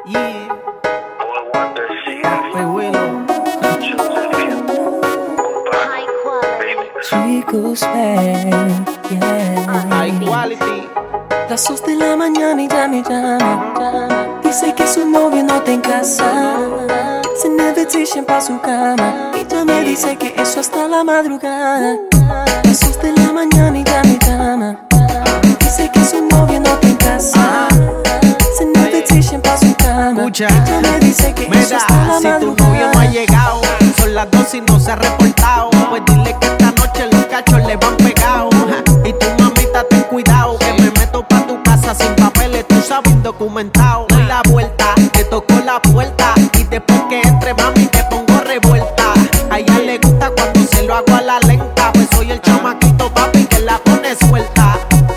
Yeah. Hey, Willow. Chicos, man, yeah. High quality. Las 2 de la mañana y ya me llama. Dice que su novio no está en casa. Sin invitation pa' su cama. Y ya me dice que eso hasta la madrugada. Las 2 de la mañana y ya me llama. Dice que su novio no está en casa. Sin invitation pa' su cama. Escucha. Y ya me dice que eso hasta la Si tu madrugada. novio no ha llegado, son las 2 y no se ha reportado, pues dile que esta noche los cachos le van pegados. Y tu mamita ten cuidado, que me meto pa' tu casa sin papeles, tú sabes, indocumentado. Doy la vuelta, te toco la puerta, y después que entre mami te pongo revuelta. A ella le gusta cuando se lo hago a la lenta, pues soy el chamaquito papi que la pone suelta.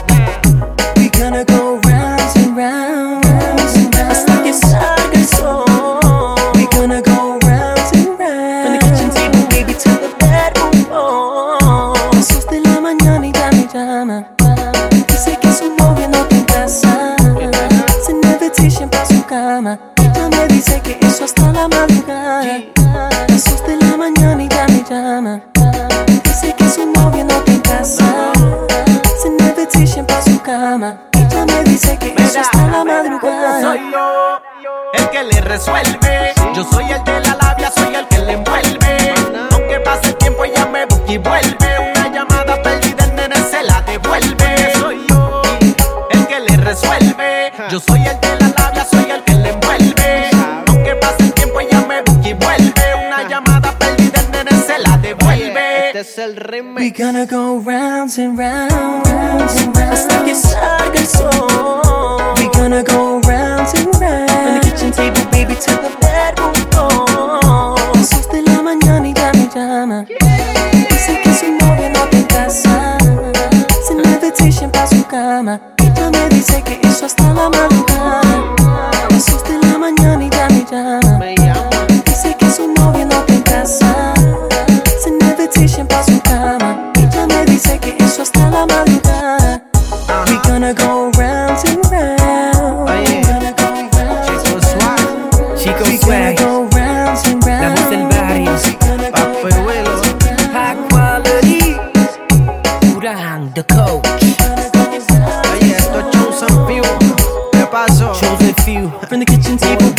We gonna go round and round, hasta que salga el sol. We gonna go round and round, from the kitchen table, baby, to the bedroom floor. Las 2 de la mañana y ya me llama. Dice que su novio no está en casa. Sin invitation pa' su cama. Ella me dice que eso hasta la madrugada. Las 2 de la mañana y ya me llama. Dice que su novio no está en casa. Sin invitation pa' su cama. Ella me dice que eso hasta la madrugada. Soy yo el que le resuelve. Yo soy el de la labia, soy el que le envuelve. Aunque pase el tiempo ella me busca y vuelve. Una llamada perdida el nene se la devuelve. Soy yo el que le resuelve. Yo soy el de la labia, soy el que le envuelve. Aunque pase el tiempo ella me busca y vuelve. Una llamada perdida el nene se la devuelve. Este es el We remix. gonna go rounds and rounds, hasta que salga el sol. We gonna go rounds and rounds, from the kitchen table, baby, to the bedroom floor. Las 2 de la mañana y ya me llama. Dice que su novio no está en casa. Sin invitation pa' su cama. Ella me dice que eso hasta la madrugada. Las 2 de la mañana y ya me llama. Me llama. Dice que su novio no está en casa. Sin invitation pa' su cama. Ella me dice que eso hasta la madrugada. We gonna go round and round. Oye. Gonna go round Chico and Swag. round. Chico We gonna Swag, go round and round. la voz del barrio, We gonna go Papi round Willow. and round. high quality, Durán, the coach, Gonna go round Oye, esto es Chosen Few. ¿Qué pasó? chosen few, from the kitchen table,